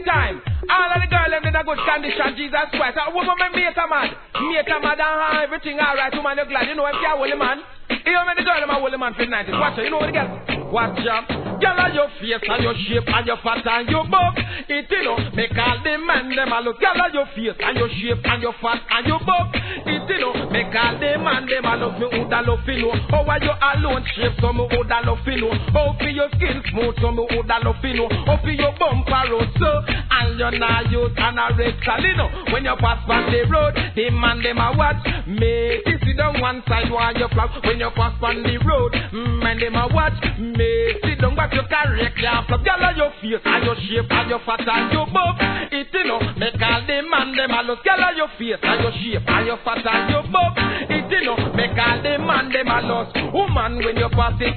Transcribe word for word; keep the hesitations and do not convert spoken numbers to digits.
time, all of the girls them in a good condition, Jesus Christ. A woman me mate a mad, mate a mad and everything alright. Woman, you're glad, you know if you're a holy man. You know the girl them a holy man for the nineties. Watch her, you know what the girl? Watch her. Girl on your face and your shape and your fat and your buff. It you know, make all the men them a look. Girl on your face and your shape and your fat and your buff. It you know, make all the man them a love me who da love you know. How are you alone shape so me who da love you know. How for your skin smooth so me who da love you know. How for your bumper road so and you're not youth and a rectal you know. When you pass by the road, the man them a watch. Make you sit down one side while you flap. When you pass on the road, man them a watch. Make sit down back you correct your flap. Girl on your face and your shape and your fat and your buff. It you know, make all the man them a look. Girl on your face and your shape and your fat and your buff. It you know, make all the man them a lost. Woman when you pass it.